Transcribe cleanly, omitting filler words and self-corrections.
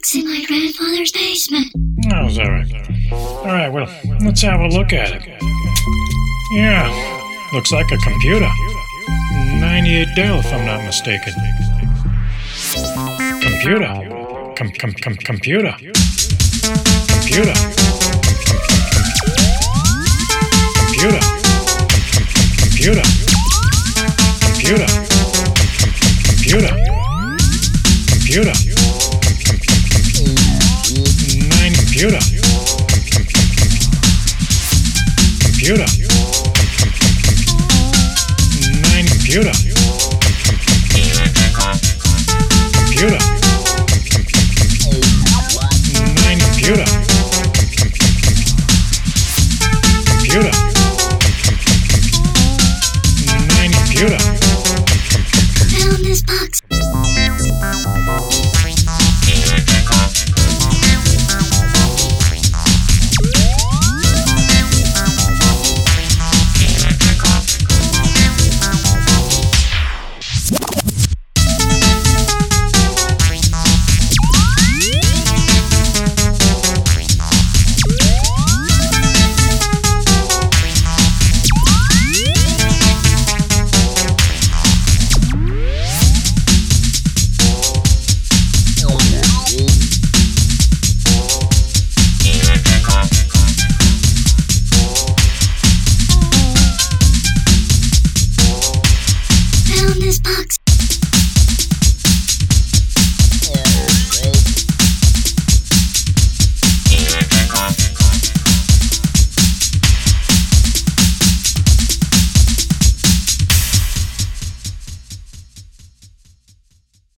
box in my grandfather's basement. Oh, is that right? All right, well, let's have a look at it. Yeah, looks like a computer. 98 Dell, if I'm not mistaken. Computer. Computer. Computer. Computer. Computer. Computer. Computer. Computer. Computer. Computer. Computer.